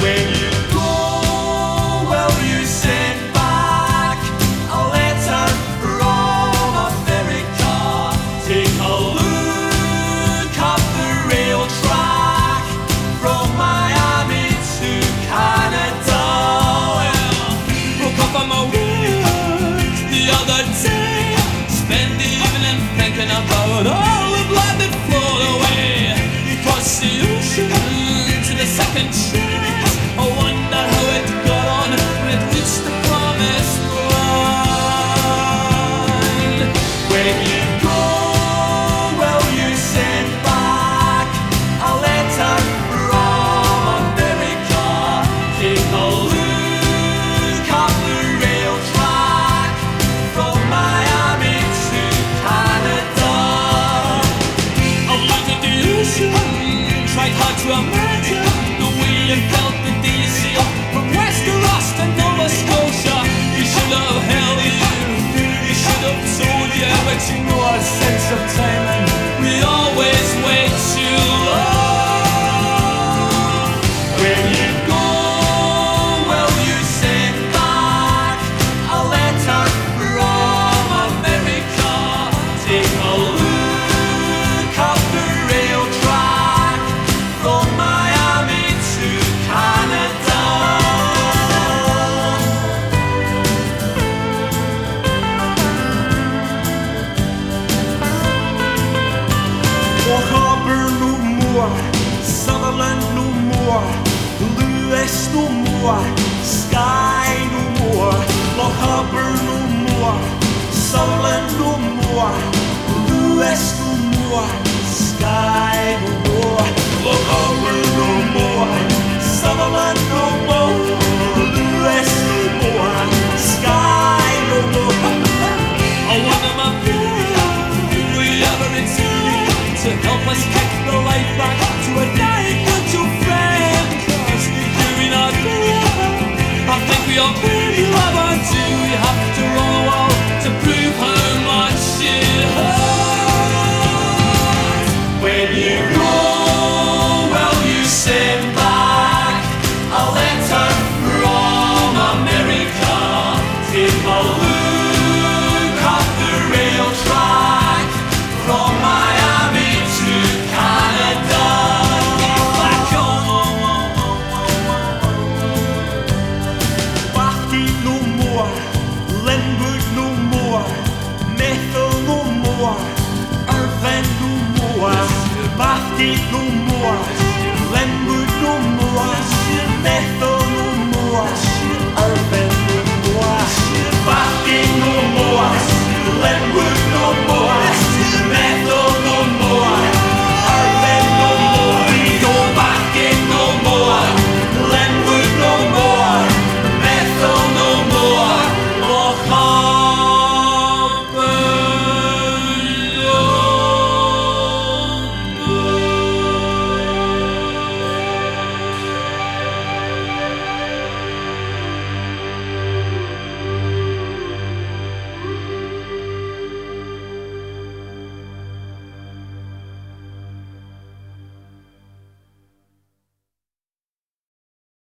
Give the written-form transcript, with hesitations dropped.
When you go, will you send back a letter from America? Take a look up the rail track from Miami to Canada. Well, woke up on my work the other day, spend the evening thinking about all the blood that flowed away across the ocean to the second chance. I wonder how it got on when it reached the promised land. When you go, will you send back a letter from America? Take a look up the rail track from Miami to Canada. I looked at the ocean, tried hard to imagine the way you felt the day you sailed from Westeros to Nova Scotia. You should have held you, you should have told you, but you know our sense of timing, we always wait too long. When you go, will you send back a letter from America? Take a look up the rail track from Miami to Canada. Oh, Harbour no more, Sutherland no more, Lewis no more, Skye no more. Loch Harbour no more, Sutherland no more, Lewis no more, Skye no more. Loch Harbour